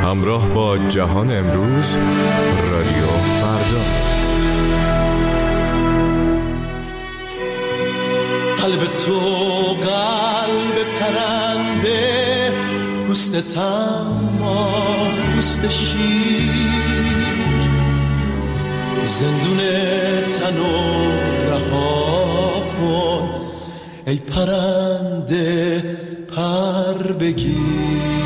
همراه با جهان امروز، رادیو فردا. قلب تو قلب پرنده، پوست تما پوست شیر، زندون تنو رها کن ای پرنده پر بگیر.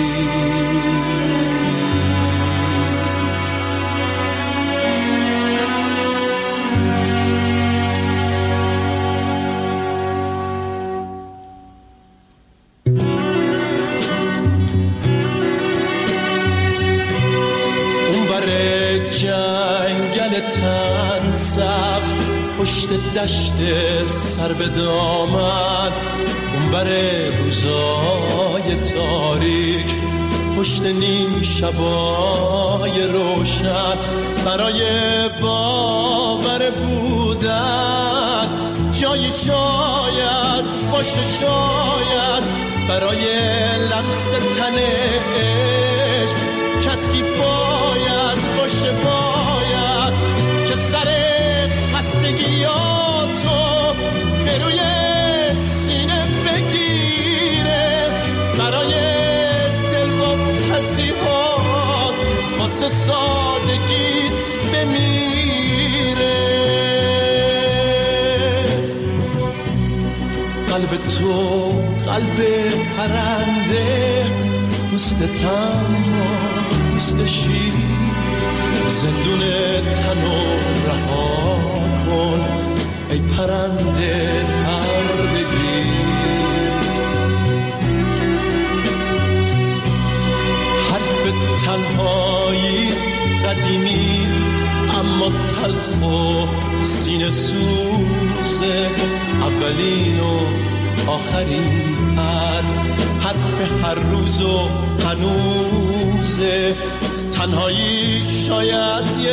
جنگل تن سبز پشت دشت سر به دامن، اونور روزای تاریک پشت نیم شبای روشن، برای باور بودن جایی شاید باشه، شاید برای لمس تن عشق کسی باید باشه، باید که سر خستگیاتو به روی سینه بگیره، برای دلواپسی‌هات واسه سادگیت بمیره. قلب تو قلب پرنده، پوست تما پوست شیر، زندون تنو رها کن ای پرنده پر بگیر. حرف تنهایی قدیمی اما تلخ و سینه سوزه، اولین و آخرین حرف هر روز و هنوزه. تنهایی شاید یه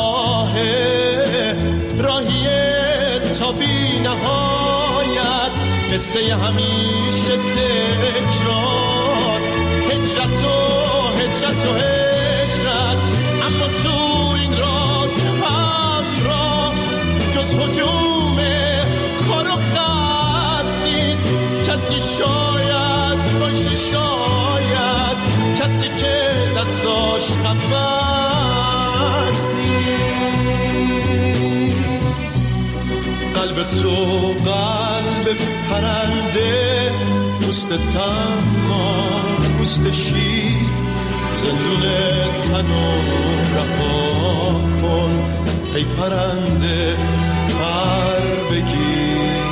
راهیه تا بی نهایت، قصه همیشه تکرار، هجرت و هجرت، اما تو این راه همراه جز هجوم خار و خس نیست کسی، شاید باشه، شاید کسی که دستاش نفس نیست. قلب تو قلب پرنده، پوست تما پوست شیر، زندون تنو رها کن ای پرنده پر بگیر.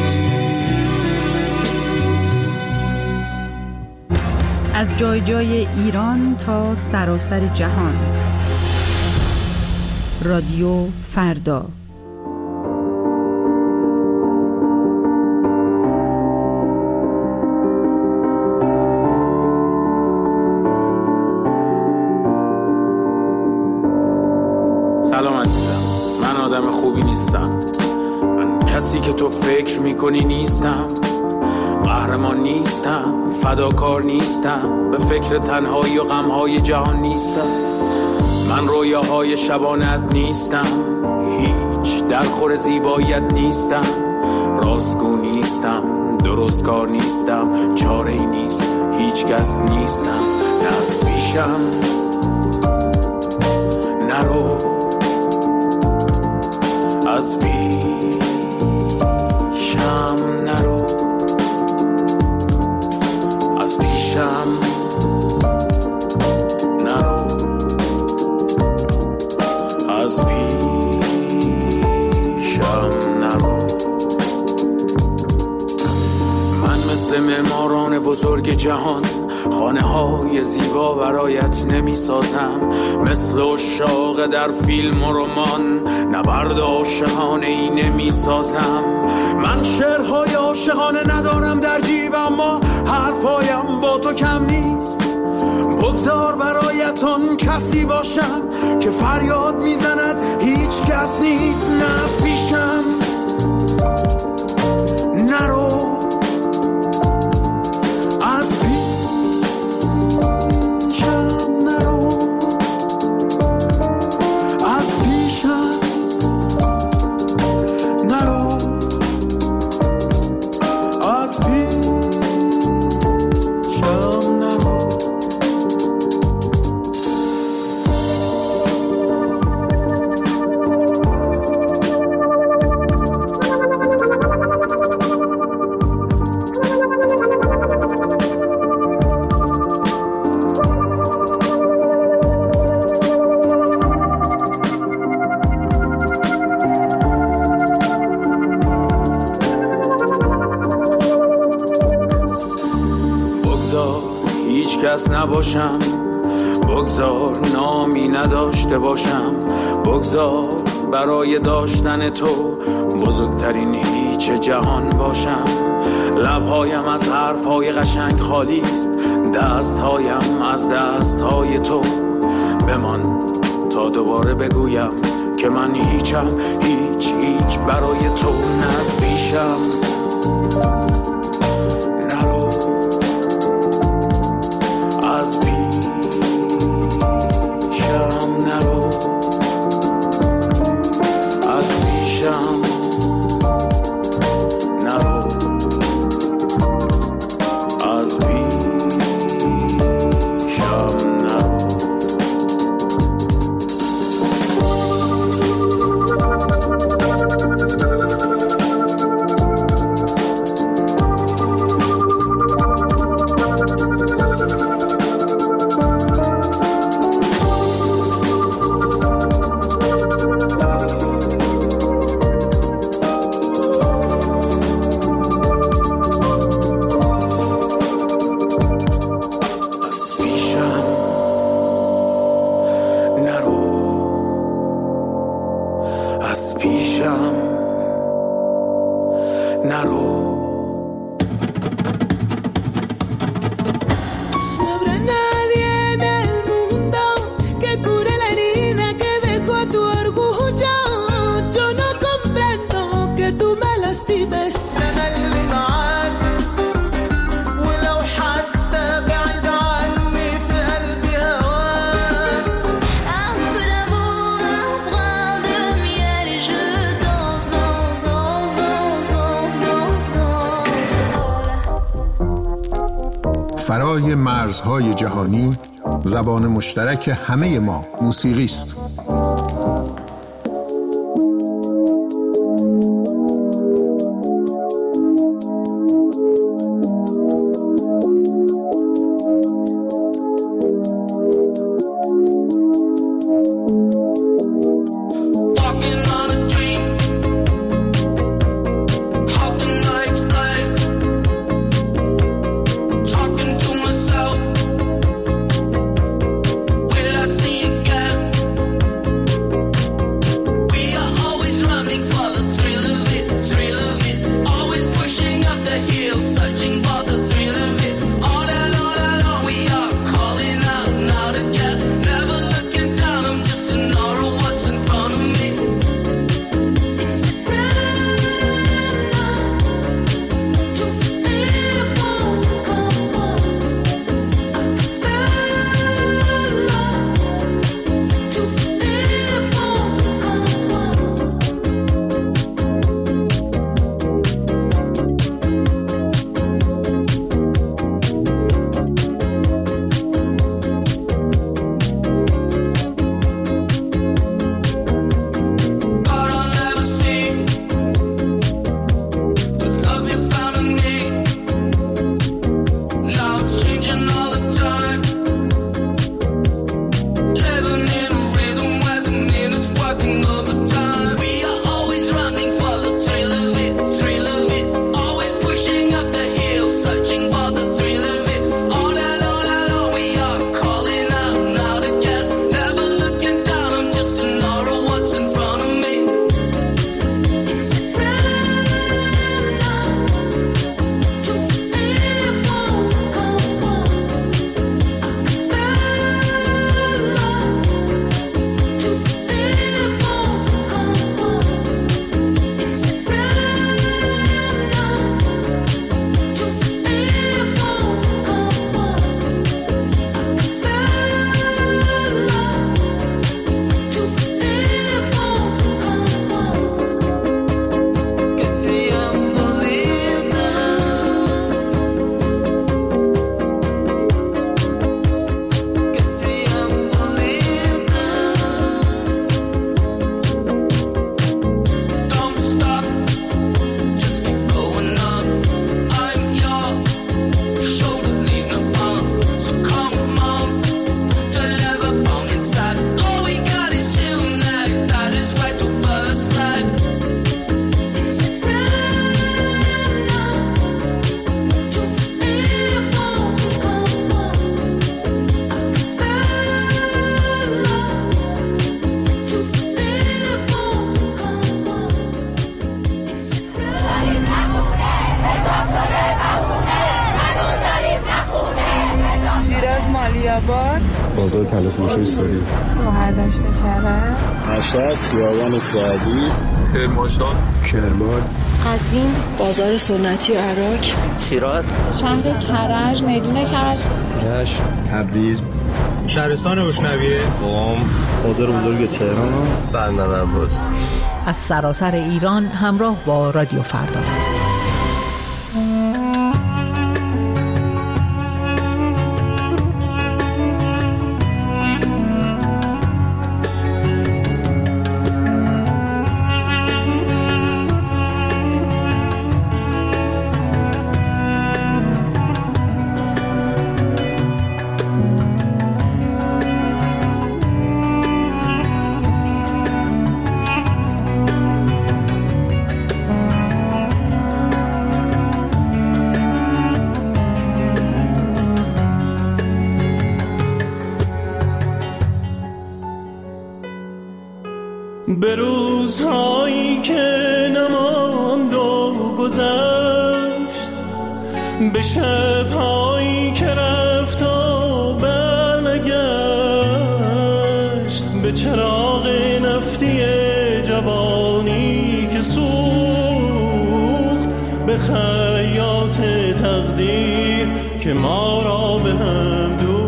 از جای جای ایران تا سراسر جهان، رادیو فردا. سلام عزیزم، من آدم خوبی نیستم، من کسی که تو فکر میکنی نیستم، قهرمان نیستم، فداکار نیستم، به فکر تنهایی و غمهای جهان نیستم، من رویاهای شبانت نیستم، هیچ درخور زیباییت نیستم، راستگو نیستم، درستکار نیستم، چاره‌ای نیست، هیچ کس نیستم، نه از پیشم نرو، از پیشم نرو، از پیشم نرو، از پیشم نرو. من مثل معماران بزرگ جهان خانه های زیبا برایت نمی سازم، مثل عشاق در فیلم و رمان نبرد عاشقانه ای نمی سازم. من شعرهای عاشقانه ندارم در جیب، اما حرفایم با تو کم نیست. بگذار برایت آن کسی باشم که فریاد میزند هیچ کس نیست. نه از پیشم نرو، از پیشم کس نباشم، بگذار نامی نداشته باشم، بگذار برای داشتن تو بزرگترین هیچ جهان باشم. لبهایم از حرفهای قشنگ خالی است، دستهایم از دستهای تو. بمان تا دوباره بگویم که من هیچم، هیچ برای تو. نه از پیشم نرو، از پیشم نرو، از پیشم نرو، از پیشم نرو. فرای مرزهای جهانی، زبان مشترک همه ما موسیقی است. بازار طلا فروشی سوری، شهردشت کرج، مشهد، خیابان سعدی، کرمانشاه، کرمان، قزوین، بازار سنتی عراق، شیراز، شهر کرج، میدون کرج، رشت، تبریز، شهرستان روشنویه، قم، بازار بزرگ تهران، بندر عباس. از سراسر ایران همراه با رادیو فردا. به روزهایی که نماند و گذشت، به شبهایی که رفت و برنگشت، به چراغ نفتی جوانی که سوخت، به خیاط تقدیر که ما را به هم دوخت.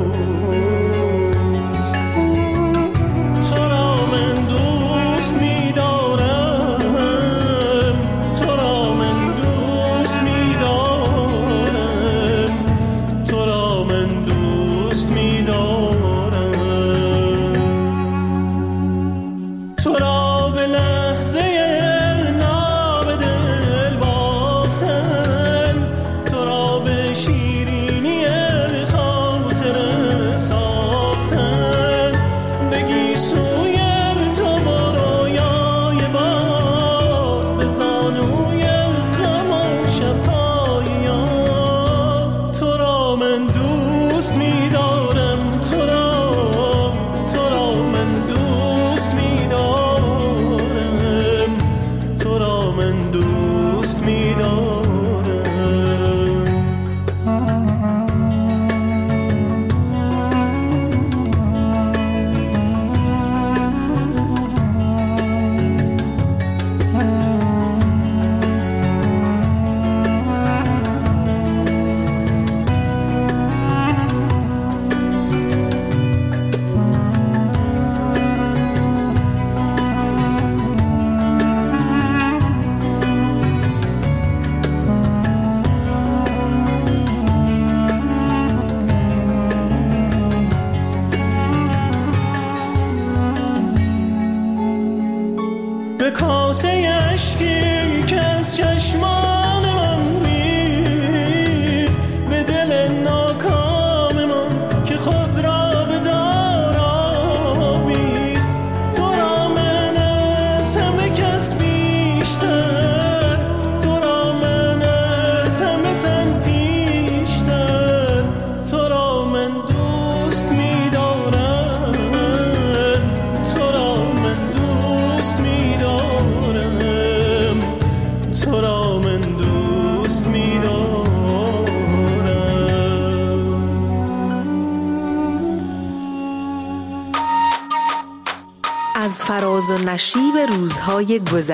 از فراز و نشیب روزهای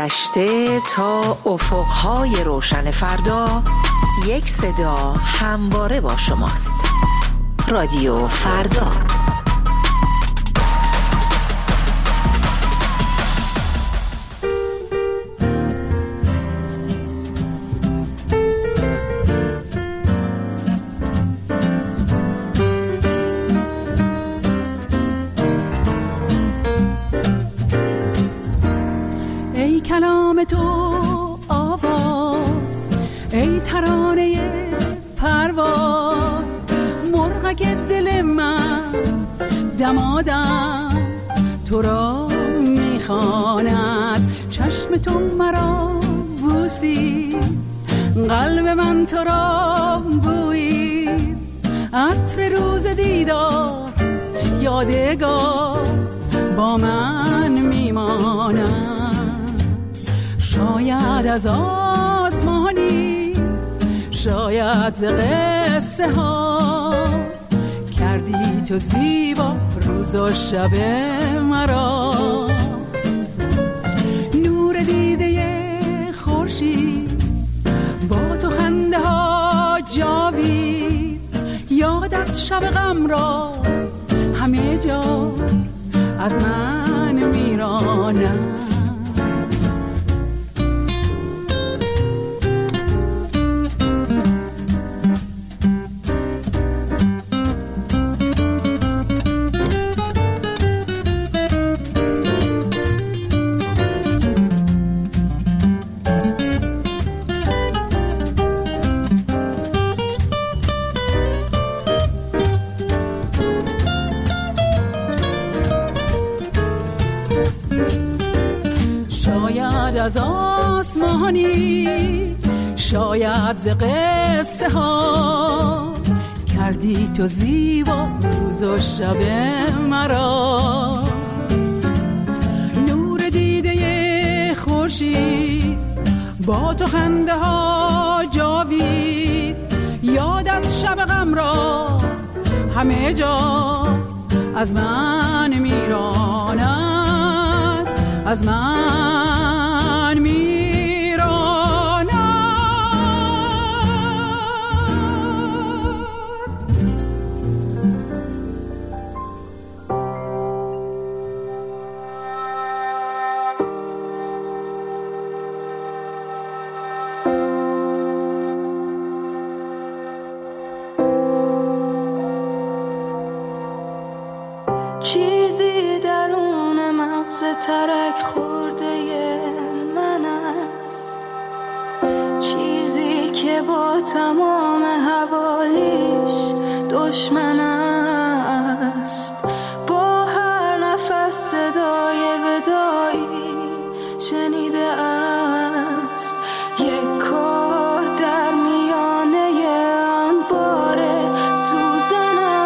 گذشته تا افقهای روشن فردا، یک صدا همواره با شماست. رادیو فردا. کلام تو آواز، ای ترانه پرواز، مرغک دل من دمادم تو را میخواند. چشم تو مرا بوسی، قلب من تو را بویی، عطر روز دیدار یادگار با من میماند. شاید از آسمانی، شاید ز قصه ها کردی تو زیبا روز و شب مرا. نور دیده خورشید با تو خنده ها جاوید، یادت شب غم را همه جا از من میرانم. از آسمانی شاید ز قصه ها کردی تو زیبا روز و شب مرا. نور دیده خورشید با تو خنده ها جاوید، یادت شب غم را همه جا از من میراند، از من میراند. چیزی درون مغز ترک خورده من است، چیزی که با تمام حوالیش دشمن است. با هر نفس صدای ودایی شنیده است، یک کاه در میانه انبار سوزن است.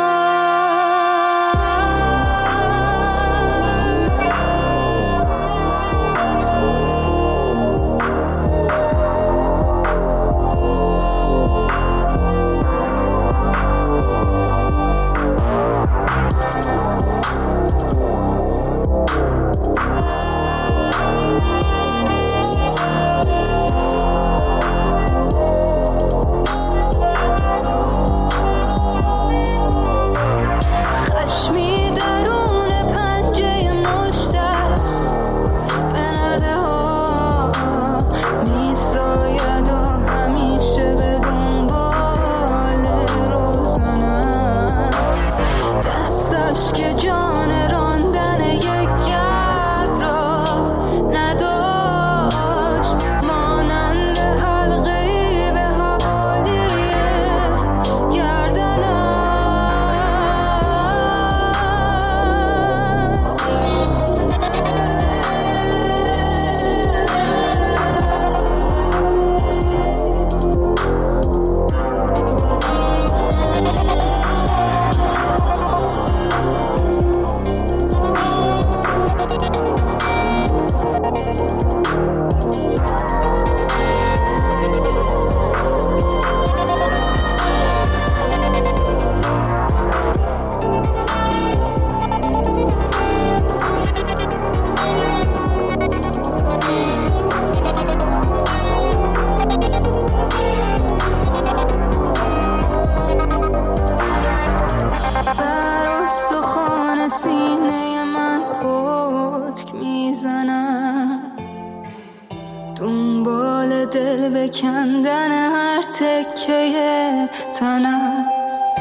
دنبال دل بکندن هر تکه تن است،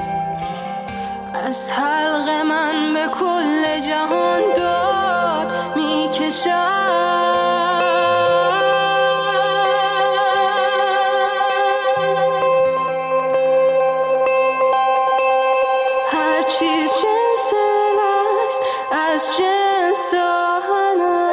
از حلق من به کل جهان داد میکشد. هر چیز جنس است از جنس آهن است.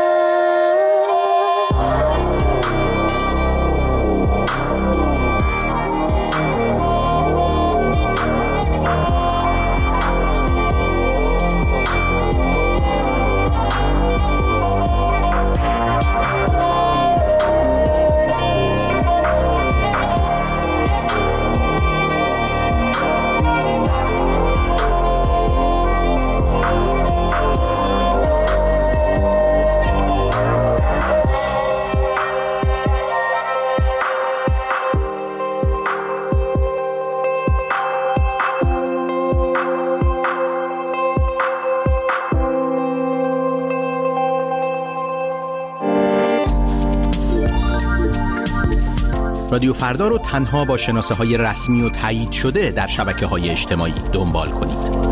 رادیو فردا رو تنها با شناسه‌های رسمی و تایید شده در شبکه‌های اجتماعی دنبال کنید.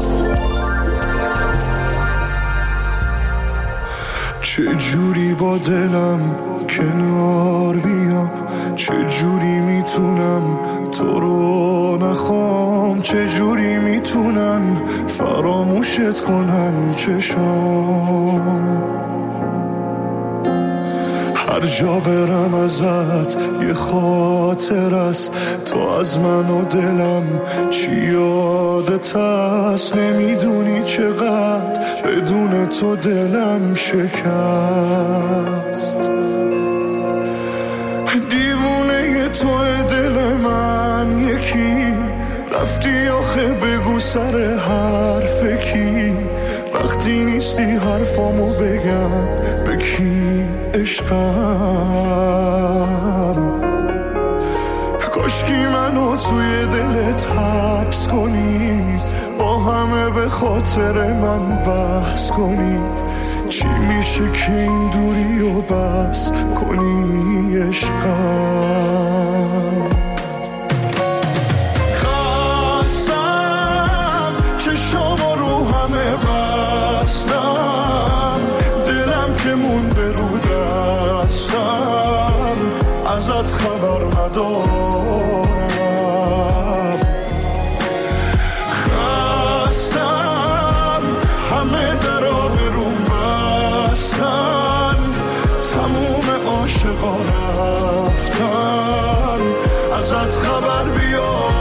چه جوری با دلم کنار بیام، چه جوری میتونم تو رو نخوام، چه جوری میتونم فراموشت کنم چشام. هر جا برم ازت یه خاطر است، تو از من و دلم چی یادت هست. نمیدونی چقدر بدون تو دلم شکست. دیوونه توی دل من یکی، رفتی آخه بگو سر حرف کی. وقتی نیستی حرفامو بگم به کی عشقم. کاشکی منو توی دلت حبس کنی، با همه به خاطر من بحث کنی. چی میشه که این دوری و بس کنی عشقم. خستم چشامو رو همه بستم، دلم که مونده رو دستم، ازت خبر ندارم. خستم همه درا برون بستن، تموم عاشقا رفتن، ازت خبر بیارم.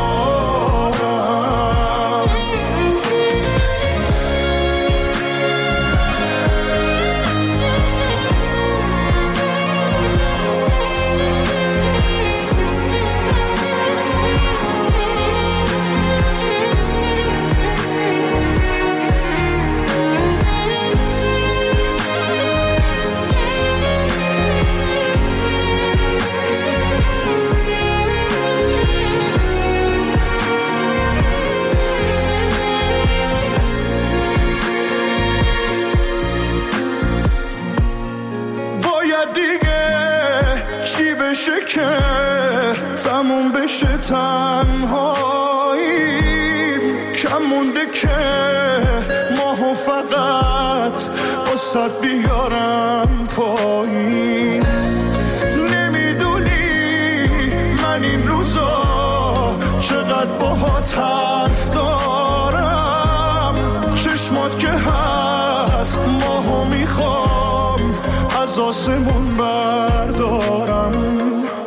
تموم بشه تنهاییم، کم مونده که ماهو فقط واسد بیارم پایین. نمیدونی من این روزا چقدر باهات حرف دارم. چشمات که هست ماهو میخوام از آسمون بردارم.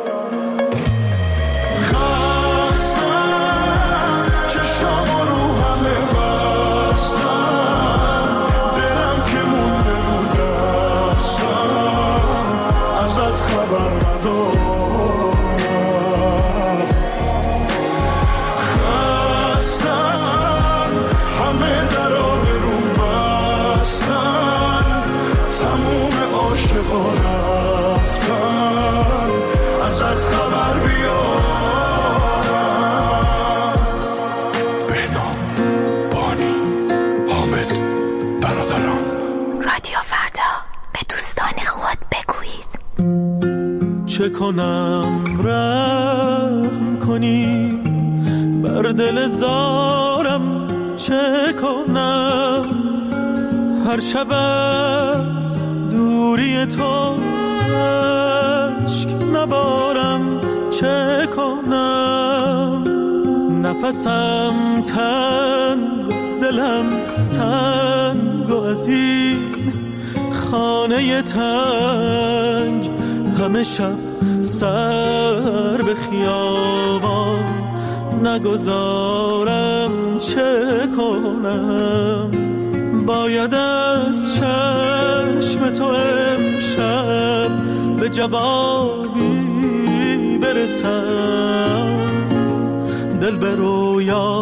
چه کنم رحم کنی بر دل زارم، چه کنم هر شب از دوری تو اشک نبارم، چه کنم نفسم تنگ دلم تنگ و از این خانه تنگ همه شب سر به خیابان نگذارم، چه کنم باید از چشم تو امشب به جوابی برسم. دل به رویا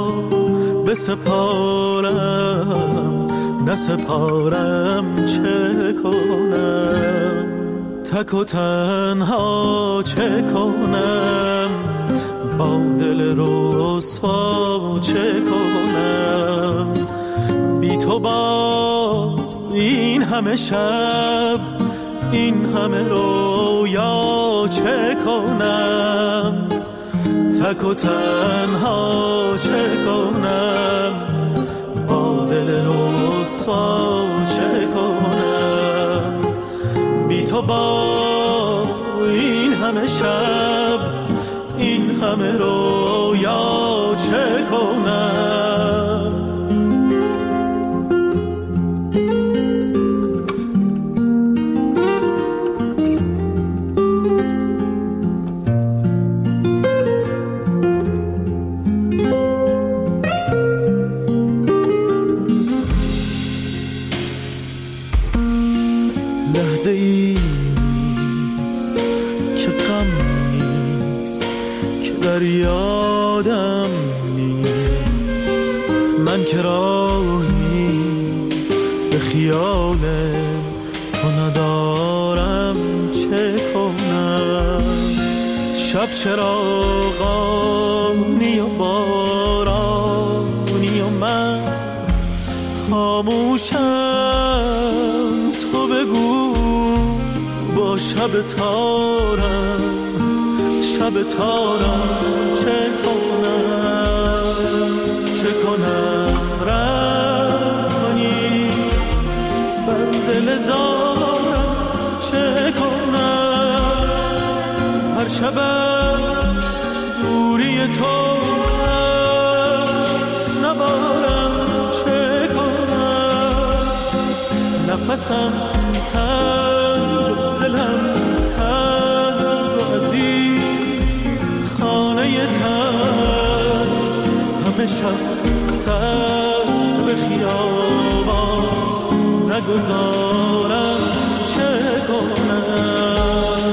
بسپارم نسپارم، چه کنم تک و تنها چه کنم با دل رسوا چه کنم بی تو با این همه شب این همه رویا چه کنم تک و تنها چه کنم، با دل رسوا چه کنم، بی تو با این همه شب این همه رویا چه کنم. لحظه ای نیست که غم نیست که در یادم نیست، من که راهی به خیال تو ندارم چه کنم. شب چراغانی و بارانی و من خاموشم، تو بگو با شب تارم چه کنم رم کنی بر دل زارم چه کنم. هر شب از دوری تو عشق نبارم چه کنم. نفسم تنگ و دلم تنگ و از این خانه تنگ، همه شب سر به خیابان نگذارم چه کنم.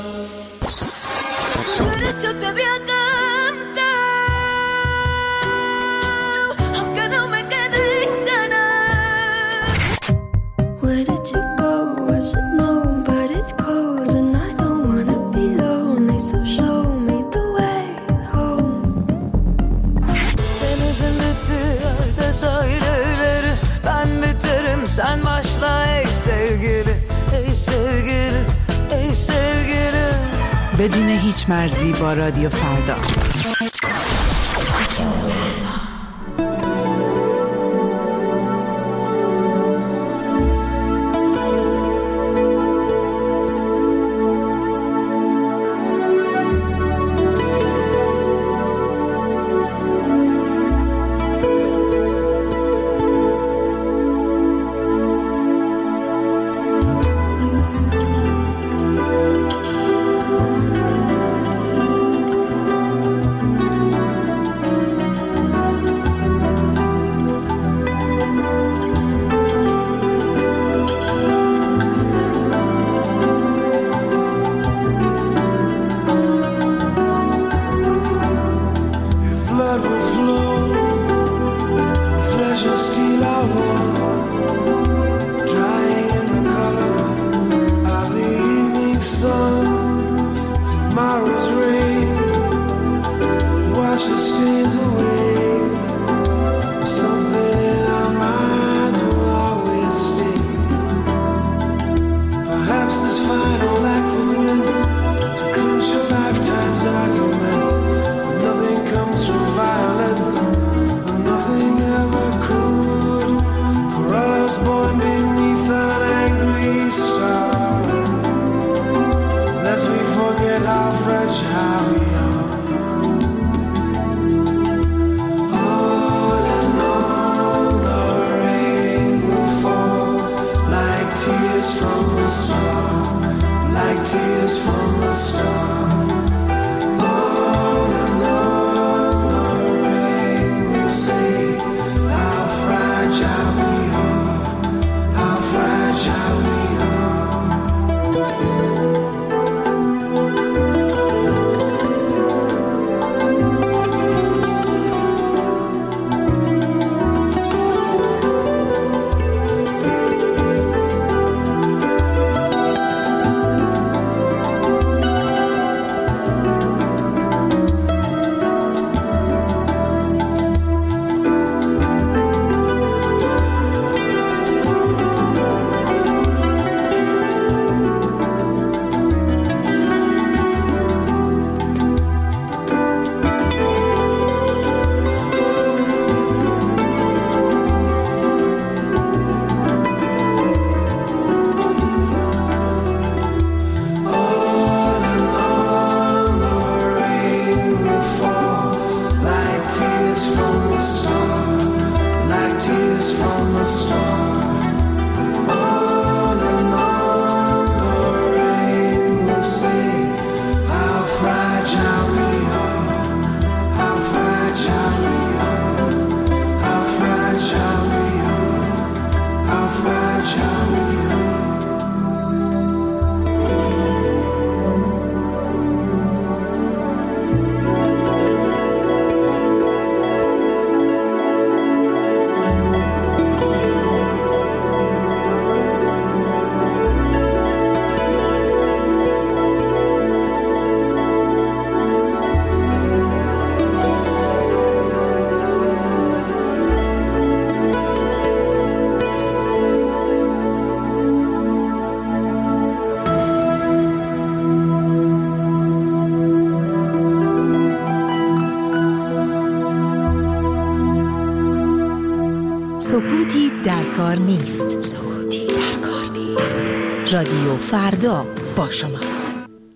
Where did you go? I should know, but it's cold and I don't wanna be lonely, so show me the way home. Denizin bitti, yerde sahilleri, ben biterim, sen başla ey sevgili, ey sevgili, ey sevgili. بدون هیچ مرزی با رادیو فردا. سکوتی در کار نیست. سکوتی در کار نیست. رادیو فردا با شماست.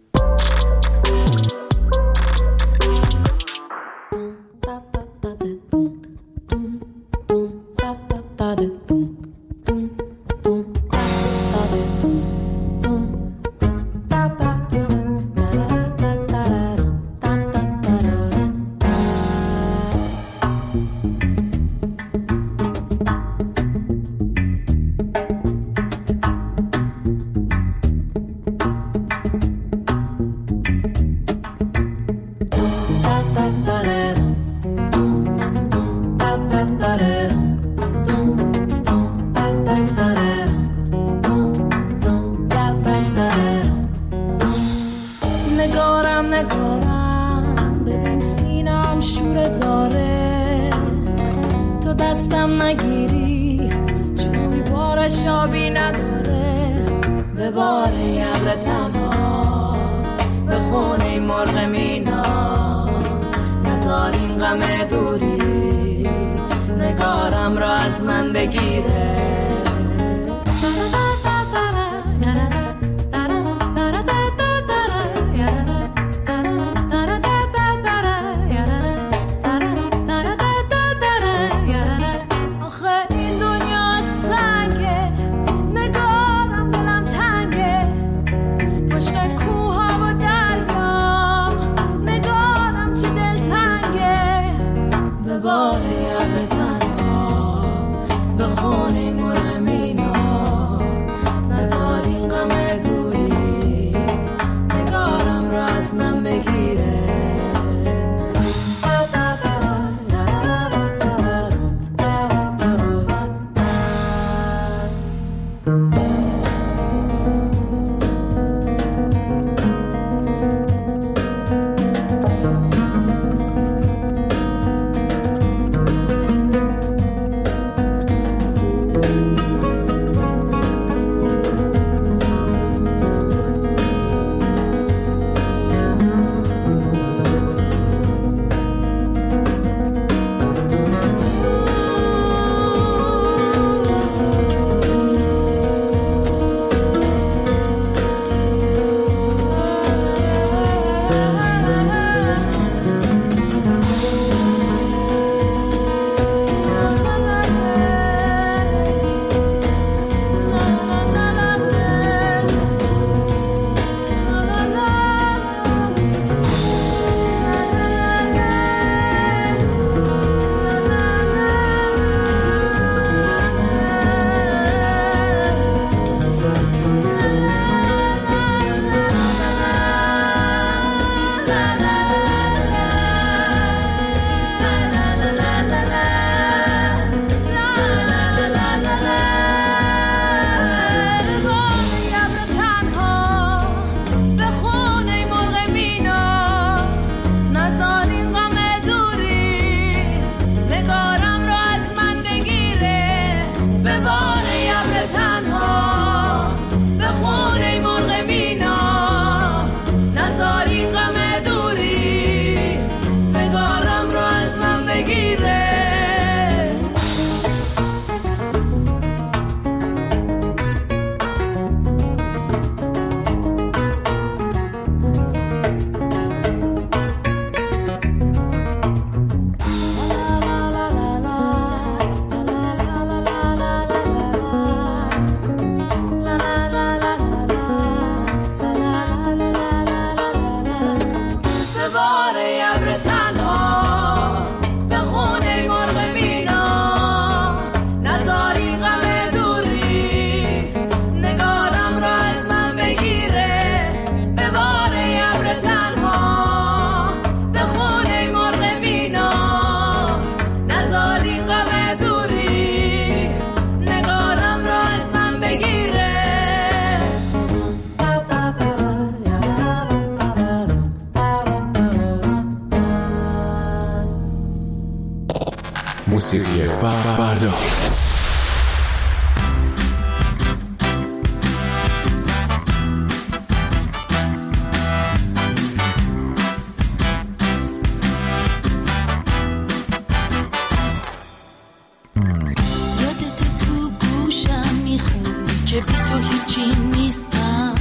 نگارم ببین سینم شور زاره، تو دستم نگیری جوی بارش آبی نداره، به بار ابر تنها به خونه مرغ مینا، نزار این غم دوری نگارم را از من بگیره. فردا. که بی تو هیچی نیستم،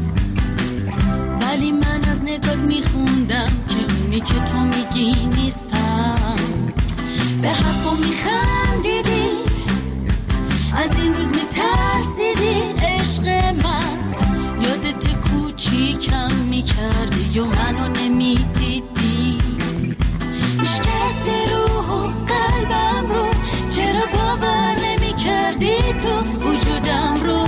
ولی من از نگات میخوندم که اونی که تو میگی نیستم. به حرفم میخندیدی، از این روز میترسیدی عشق من. یادت کوچیکم میکردی و منو نمیدیدی، میشکستی روح و قلبم رو، چرا باور نمیکردی تو وجودم رو.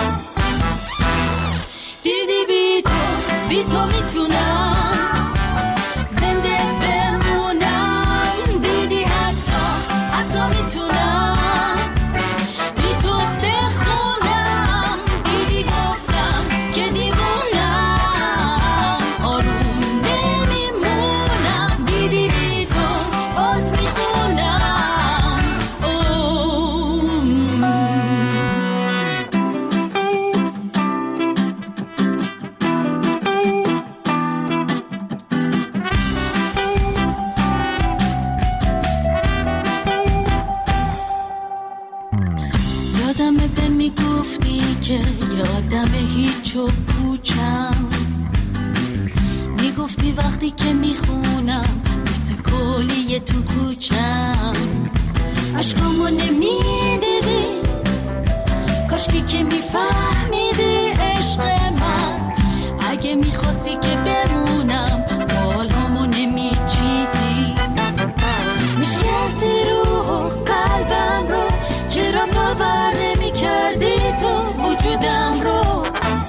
دیدی بی تو میتونم زنده بمونم، دیدی حتی میتونم بی تو بخونم. دیدی گفتم که دیوونم، آروم نمیمونم. دیدی بی تو باز میخونم. یادمه به میگفتی که یادم هیچ و پوچم، میگفتی وقتی که میخونم مثل کلیه تو کوچم. عشقامو نمیدیدی، کاشکی که میفهمیدی عشق من. اگه میخواستی که بمونم بالامو نمیچیدی، میشکستی روح و قلبم رو، چرا باور نمیکردی تو وجودم رو.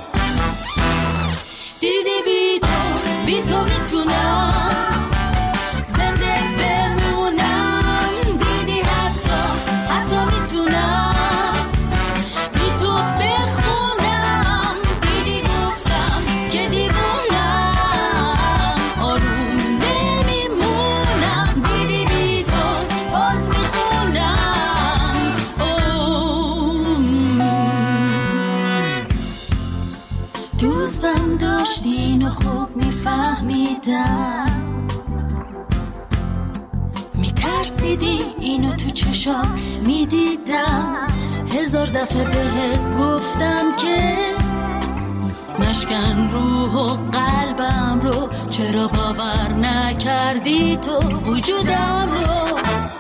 دیدی بی تو میتونم زنده بمونم، دیدی حتی میتونم بی تو بخونم. دیدی گفتم که دیوونم، آروم نمیمونم. دیدی بی تو باز میخونم. دوستم داشتین و خوب میفهمیدم، میترسیدی اینو تو چشام میدیدم. 1000 دفعه بهت گفتم که نشکن روح و قلبم رو، چرا باور نکردی تو وجودم رو.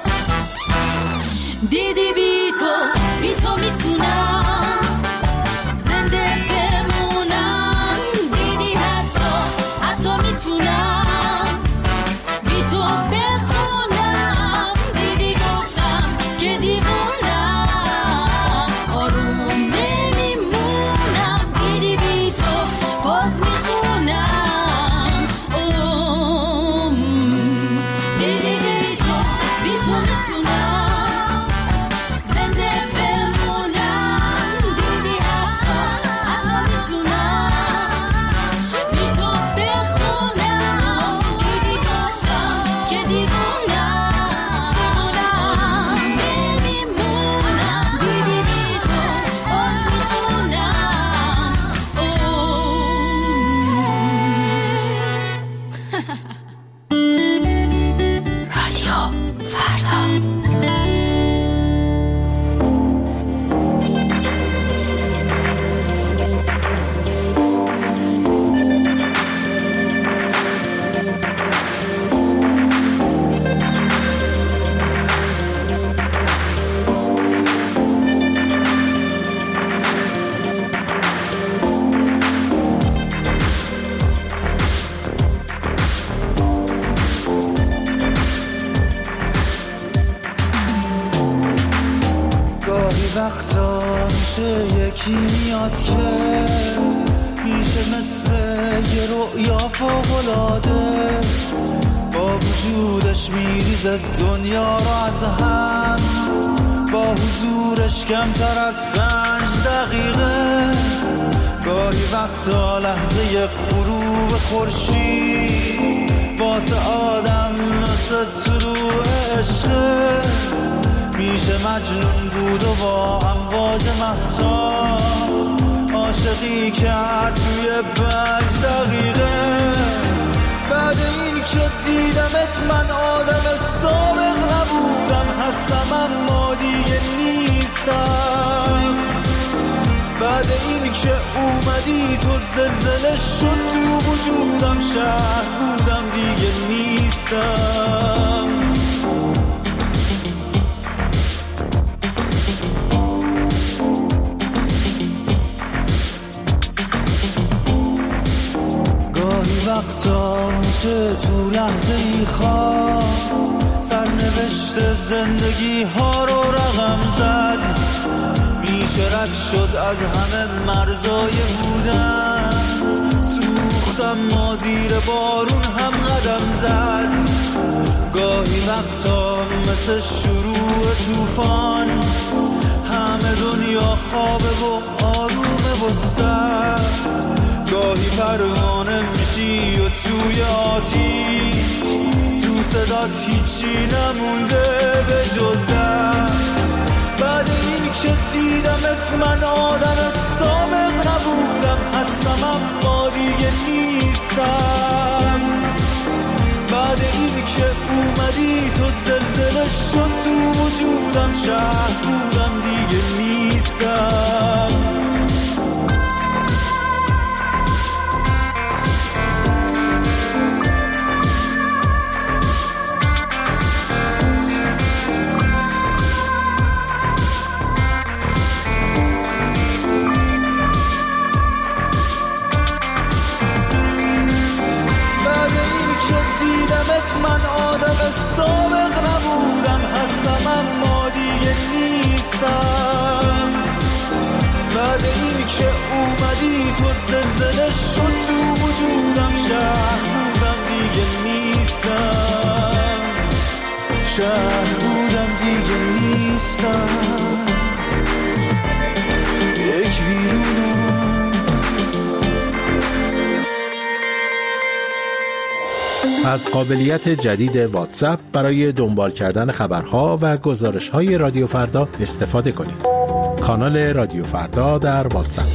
دیدی بی تو میتونم زنده بمونم، دیدی حتی میتونم بی تو بخونم. دیدی گفتم که دیوونم، آروم نمیمونم. دیدی بی تو باز میخونم. دیدی بی تو میتونم زنده بمونم، دیدی حتی میتونم بی تو بخونم. دیدی گفتم که دیوونم، نمیمونم. دیدی بی تو باز میخونم. رادیو فردا. گاهی وقتا میشه یکی میاد که میشه مثل یه رؤیا فوق‌العاده، با وجودش میریزه دنیا رو از هم، با حضورش کمتر از 5 دقیقه. گاهی وقتا لحظه غروب خورشید واسه آدم مثل طلوع عشقه. میشه مجنون بود و با امواج مهتاب عاشقی کرد توی 5 دقیقه. بعد این که دیدمت من آدم سابق نبودم، هستم اما دیگه نیستم. بعد این که اومدی تو زلزله شد تو وجودم، شهر بودم دیگه نیستم. گاهی وقتا میشه تو لحظه ای خاص سرنوشت زندگی ها رو رقم زد. میشه رد شد از همه مرزای بودن، سوختم ما زیر بارون هم قدم زد. گاهی وقتا مثل شروع طوفان همه دنیا خوابه و آرومه و سرد. گاهی پروانه میشی و توی آتیش تو صدات هیچی نمونده به جز درد. بعد این که دیدمت من آدم سابق نبودم، هستم اما دیگه نیستم. بعد این که اومدی تو زلزله شد تو وجودم، شهر بودم دیگه نیستم. من آدم سابق نبودم، هستم اما دیگه نیستم. بعد این که اومدی تو زلزله شد تو وجودم، شهر بودم دیگه نیستم. شهر بودم دیگه نیستم. یک ویرونم. از قابلیت جدید واتساپ برای دنبال کردن خبرها و گزارش‌های رادیو فردا استفاده کنید. کانال رادیو فردا در واتساپ.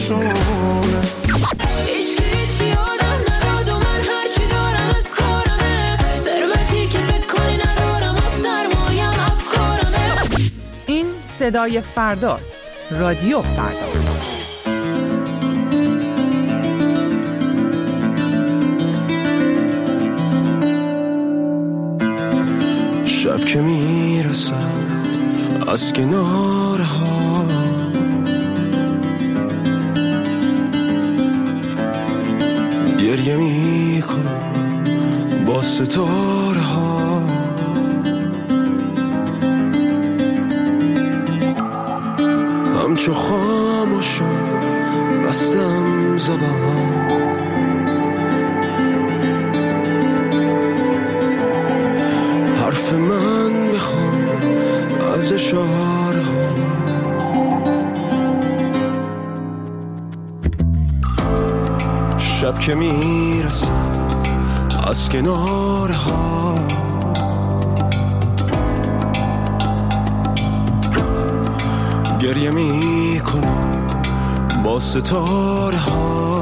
نشونه. صدای فرداست. رادیو فردا. شب که میرسد از کناره ها، گریه میکنم با ستاره ها. همچو خاموشم بستم زبان، حرف من بخوام از اشاره ها. شب که میرسد از کناره ها، گریه میکنم با ستاره ها.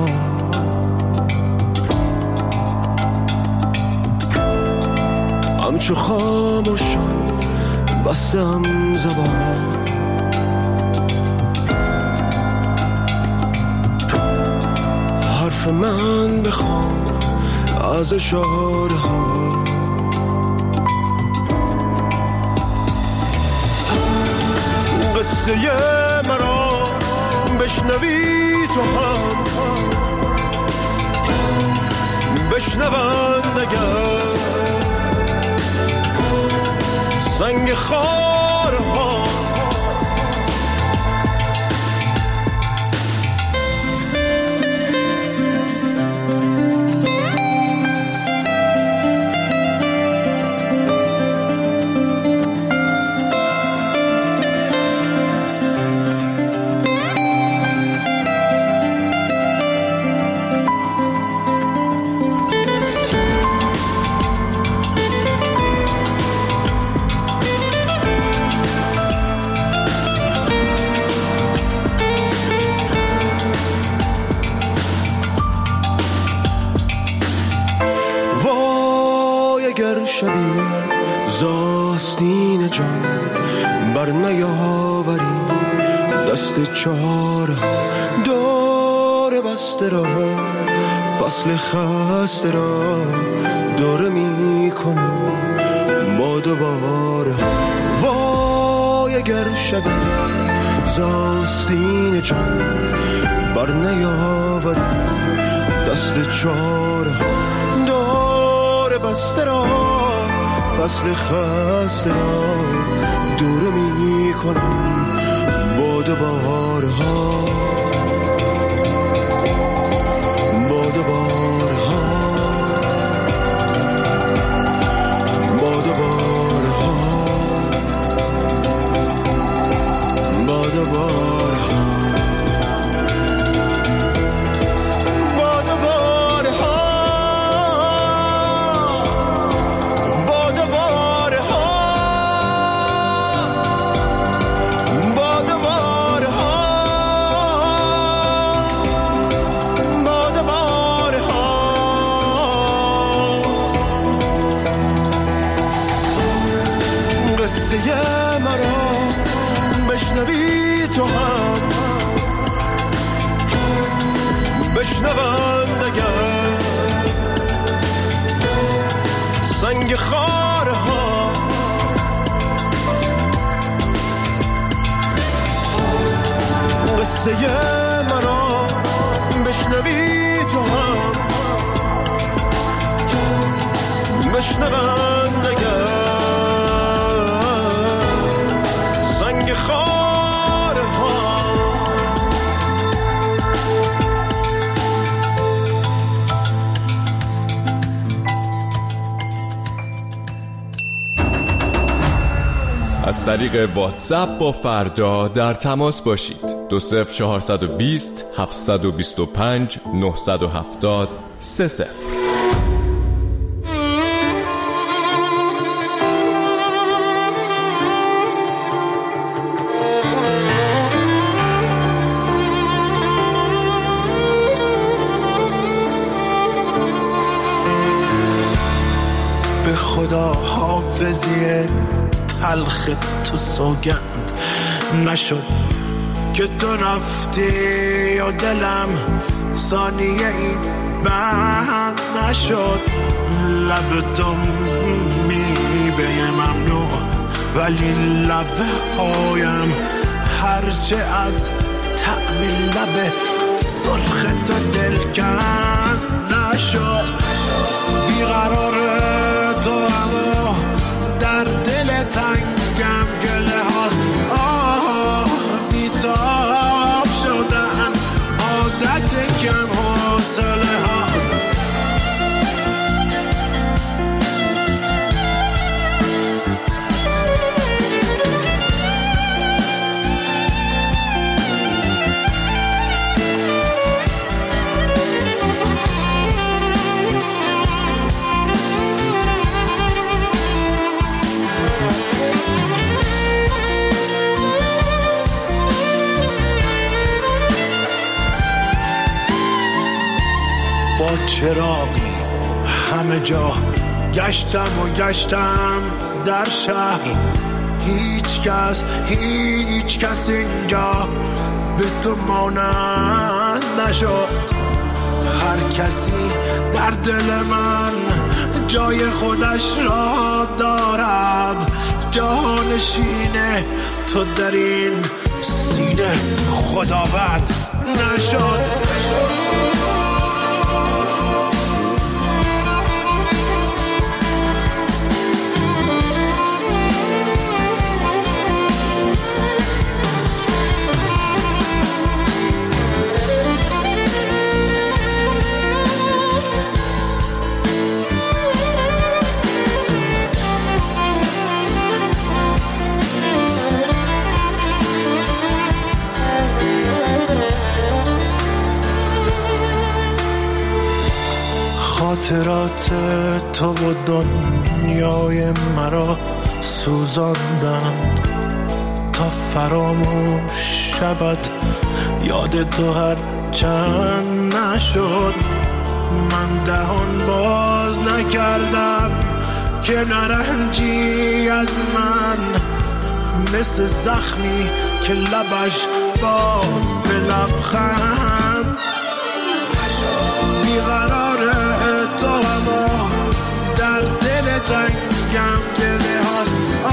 همچو خاموشم بستم زبان، حرف من بخوام از اشاره ها. قصه مرا بشنوی تو هم، بشنوند اگر سنگ خارها. شبی زاستین جان بر نیاوری، دست چاره دور بسته را، فصل خسته را دور می کنم با دوباره. وای اگر شبی زاستین جان بر نیاوری، دست چاره دور بسته را، فصل خسته را دور می کنم با دوباره ها. با دوباره ها، با دوباره ها، با دوباره ها. قصه مرا بشنوی تو هم، بشنوند اگر سنگ خاره ها. قصه مرا بشنوی تو هم، بشنوند اگر از طریق واتساپ با فردا در تماس باشید. 20420 725 970 30. به خدا حافظی تلخ تو سوگند نشد که تو رفتی و دلم ثانیه ای بند نشد. لب تو میوه ممنوع ولی لب هایم هرچه از طعم لب سرخ تو دلکند نشد. بیقرار تو اما در دل تنگم گله هاست. بیتاب شدن عادت کم حوصله هاست. با چراغی همه جا گشتم در شهر. هیچ کس اینجا به تو مانند نشد. هر کسی در دل من جای خودش را دارد. جانشین تو در این سینه خداوند نشد. خاطرات تو و دنیای مرا سوزاندند تا فراموش شود یاد تو هر چند نشد. من دهان باز نکردم که نرنجی از من مثل زخمی که لبش باز به لبخند. بیقرار تو اما در دل تنگم گله هاست.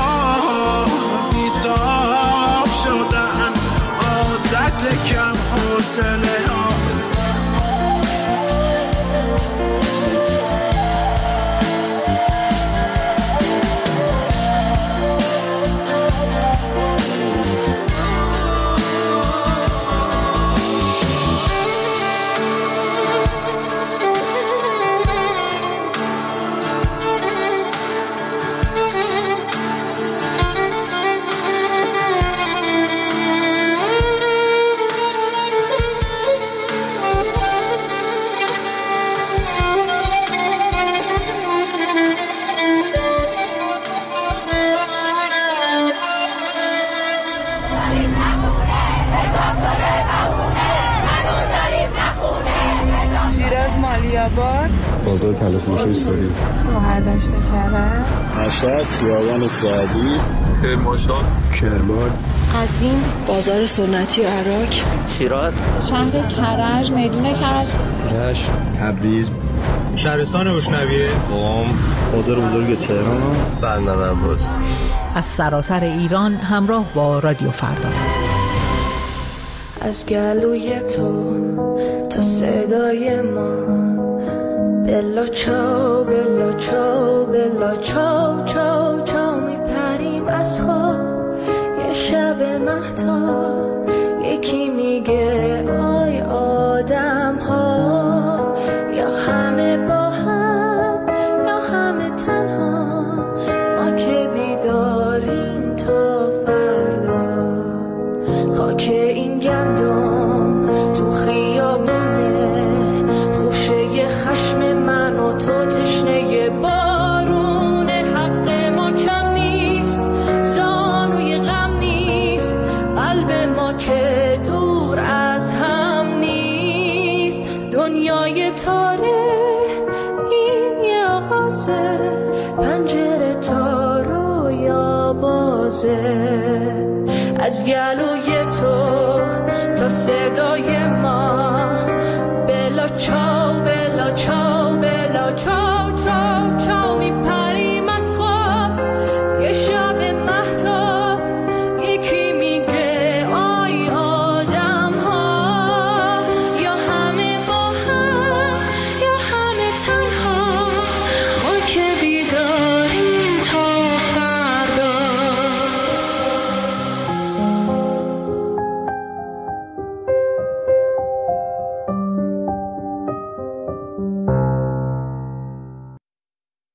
بیتاب شدن عادت کم حوصله هاست. بازار تلفروشی ساری برداشت کرد. مشهد خیابان سعدی کرمانشاه کرمان قزوین بازار سنتی و عراق شیراز شهر کرج میدون کرج رشت تبریز شهرستان بوشنویه قم بازار بزرگ تهران برنامه عباس. از سراسر ایران همراه با رادیو فردا. از گلوی تو تا صدای ما بلا چاو بلا چاو بلا چاو چاو چاو میپریم از خواب یه شب مهتاب. یکی میگه آی آدم ها یا همه با هم یا همه تنها. ما که بیداریم تا فردا. خاک این گندم تو خیابونه خوشه خشم من و تو تشنه بارون. حق ما کم نیست زانوی غم نیست قلب ما که دور آغازه، پنجره تا رویا بازه، از گلوی تو تا صدای ما بلا چا